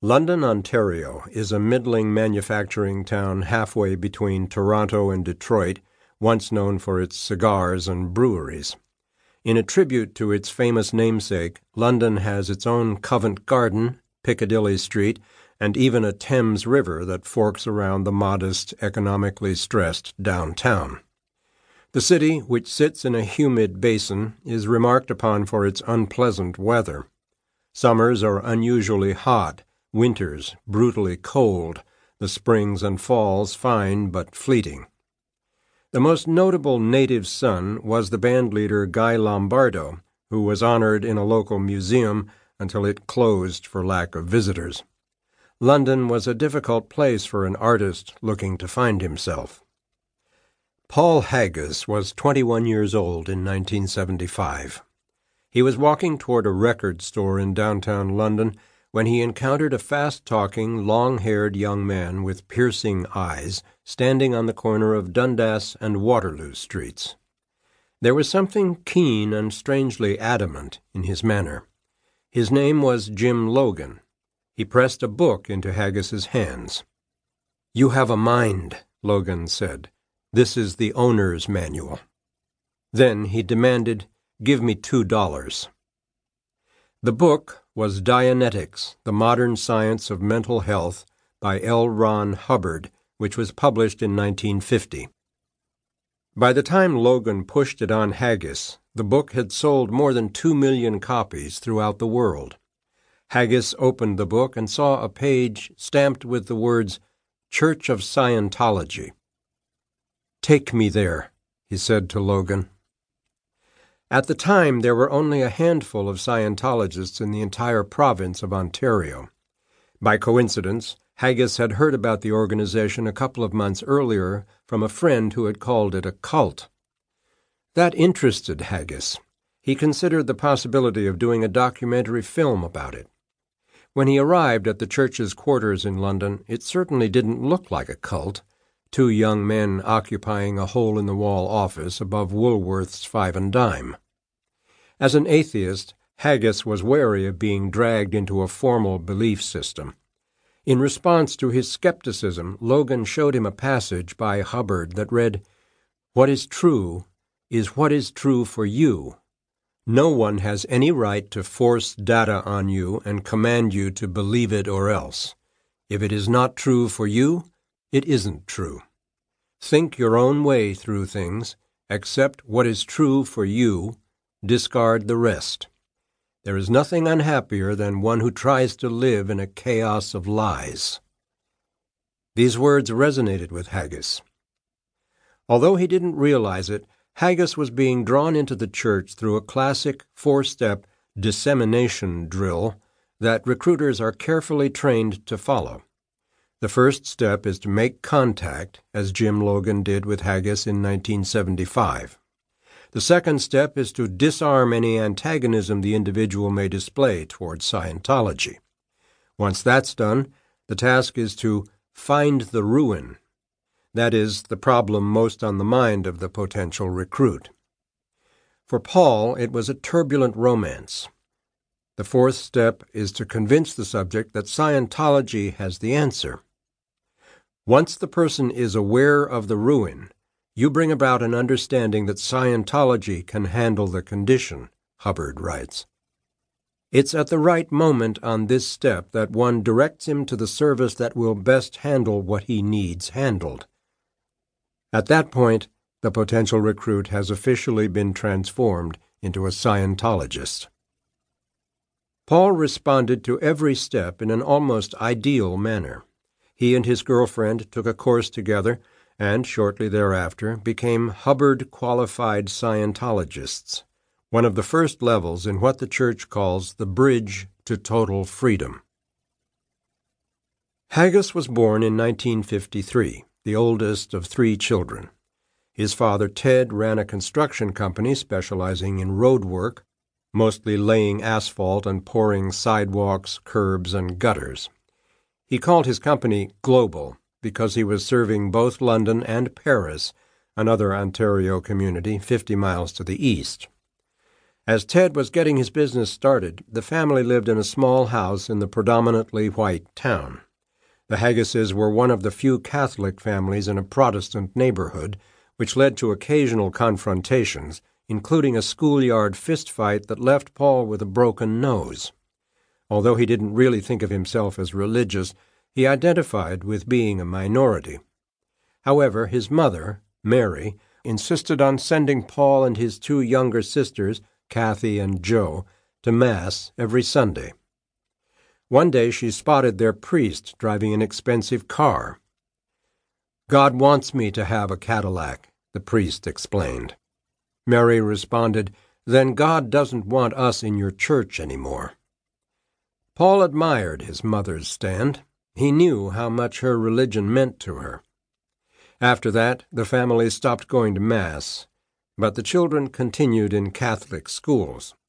London, Ontario, is a middling manufacturing town halfway between Toronto and Detroit, once known for its cigars and breweries. In a tribute to its famous namesake, London has its own Covent Garden, Piccadilly Street, and even a Thames River that forks around the modest, economically stressed downtown. The city, which sits in a humid basin, is remarked upon for its unpleasant weather. Summers are unusually hot, winters brutally cold, the springs and falls fine but fleeting. The most notable native son was the bandleader Guy Lombardo, who was honored in a local museum until it closed for lack of visitors. London was a difficult place for an artist looking to find himself. Paul Haggis was 21 years old in 1975. He was walking toward a record store in downtown London when he encountered a fast-talking, long-haired young man with piercing eyes standing on the corner of Dundas and Waterloo Streets. There was something keen and strangely adamant in his manner. His name was Jim Logan. He pressed a book into Haggis's hands. "You have a mind," Logan said. "This is the owner's manual." Then he demanded, "Give me $2. The book was Dianetics, The Modern Science of Mental Health by L. Ron Hubbard, which was published in 1950. By the time Logan pushed it on Haggis, the book had sold more than 2 million copies throughout the world. Haggis opened the book and saw a page stamped with the words, "Church of Scientology." "Take me there," he said to Logan. At the time, there were only a handful of Scientologists in the entire province of Ontario. By coincidence, Haggis had heard about the organization a couple of months earlier from a friend who had called it a cult. That interested Haggis. He considered the possibility of doing a documentary film about it. When he arrived at the church's quarters in London, it certainly didn't look like a cult, 2 young men occupying a hole-in-the-wall office above Woolworth's Five and Dime. As an atheist, Haggis was wary of being dragged into a formal belief system. In response to his skepticism, Logan showed him a passage by Hubbard that read, "What is true is what is true for you. No one has any right to force data on you and command you to believe it or else. If it is not true for you, it isn't true. Think your own way through things, accept what is true for you, discard the rest. There is nothing unhappier than one who tries to live in a chaos of lies." These words resonated with Haggis. Although he didn't realize it, Haggis was being drawn into the church through a classic 4-step dissemination drill that recruiters are carefully trained to follow. The first step is to make contact, as Jim Logan did with Haggis in 1975. The second step is to disarm any antagonism the individual may display toward Scientology. Once that's done, the task is to find the ruin. That is, the problem most on the mind of the potential recruit. For Paul, it was a turbulent romance. The fourth step is to convince the subject that Scientology has the answer. Once the person is aware of the ruin, you bring about an understanding that Scientology can handle the condition, Hubbard writes. It's at the right moment on this step that one directs him to the service that will best handle what he needs handled. At that point, the potential recruit has officially been transformed into a Scientologist. Paul responded to every step in an almost ideal manner. He and his girlfriend took a course together and, shortly thereafter, became Hubbard Qualified Scientologists, one of the first levels in what the Church calls the Bridge to Total Freedom. Haggis was born in 1953, the oldest of 3 children. His father, Ted, ran a construction company specializing in road work, mostly laying asphalt and pouring sidewalks, curbs, and gutters. He called his company Global because he was serving both London and Paris, another Ontario community 50 miles to the east. As Ted was getting his business started, the family lived in a small house in the predominantly white town. The Haggises were one of the few Catholic families in a Protestant neighborhood, which led to occasional confrontations, including a schoolyard fistfight that left Paul with a broken nose. Although he didn't really think of himself as religious, he identified with being a minority. However, his mother, Mary, insisted on sending Paul and his two younger sisters, Kathy and Jo, to Mass every Sunday. One day she spotted their priest driving an expensive car. "God wants me to have a Cadillac," the priest explained. Mary responded, "Then God doesn't want us in your church anymore." Paul admired his mother's stand. He knew how much her religion meant to her. After that, the family stopped going to Mass, but the children continued in Catholic schools.